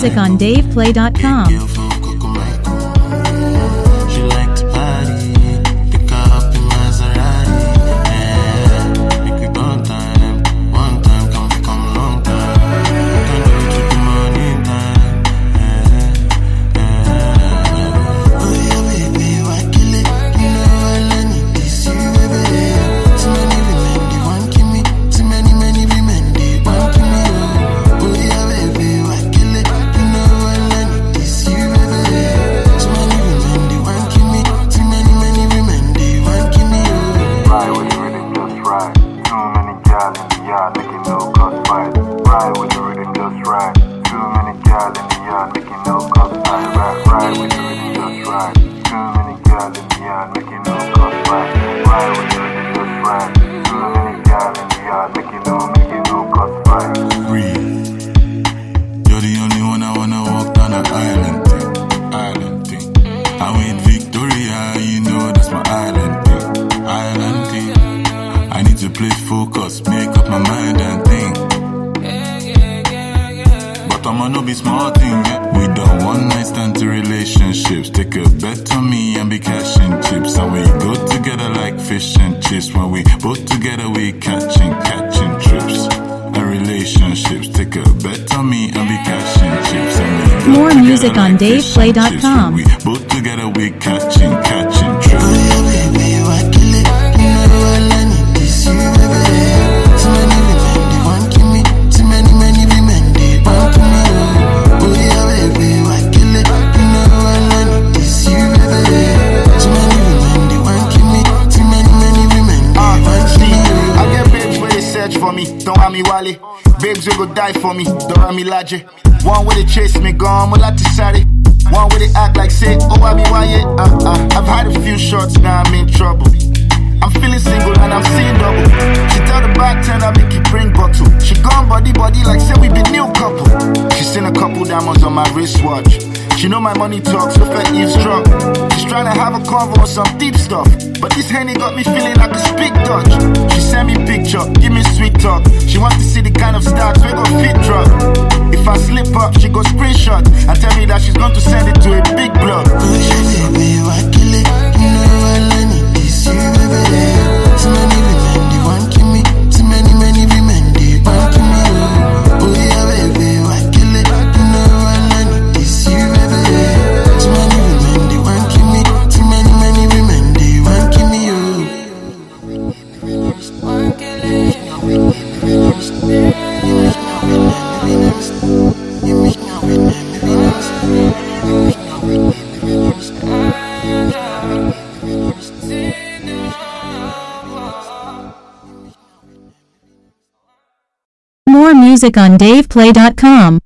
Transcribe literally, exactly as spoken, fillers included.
music on dave play dot com. More music on dave play dot com. We both together, we catching, catching trips. Oh yeah, baby, you are kill it. You know all I need is you, baby. Too many women, they want kill me. Too many, many women, they want kill me. Oh yeah, baby, you are kill it. You know all I need is you, baby. Too many women, they want kill me. Too many, many women, they want kill me. I get babes where they search for me, don't want me wally. Babes who go die for me, don't want me logic. One way they chase me, gone, well, I decided. One way they act like say, oh, I be quiet. Uh, uh, I've had a few shots, now I'm in trouble. I'm feeling single and I'm seeing double. She tell the bartender, make it bring bottle. She gone body, body, like say we be new couple. She seen a couple diamonds on my wristwatch. She know my money talks, so fair eavesdrop. She's trying to have a convo on some deep stuff, but this Henny got me feeling like a speak Dutch. She send me picture, give me sweet talk. She wants to see the kind of stars we gon' fit drop. If I slip up, she go screenshot and tell me that she's going to send it to a big blog. Oh yeah, baby, I kill it. You know all I need is you, baby. Too many women, they want kill me. Too many, many women, they want kill me. Oh yeah, baby, I kill it. You know all I need is you, baby. Too many women, they want kill me. Too many, many women, they want kill me. More music on dave play dot com.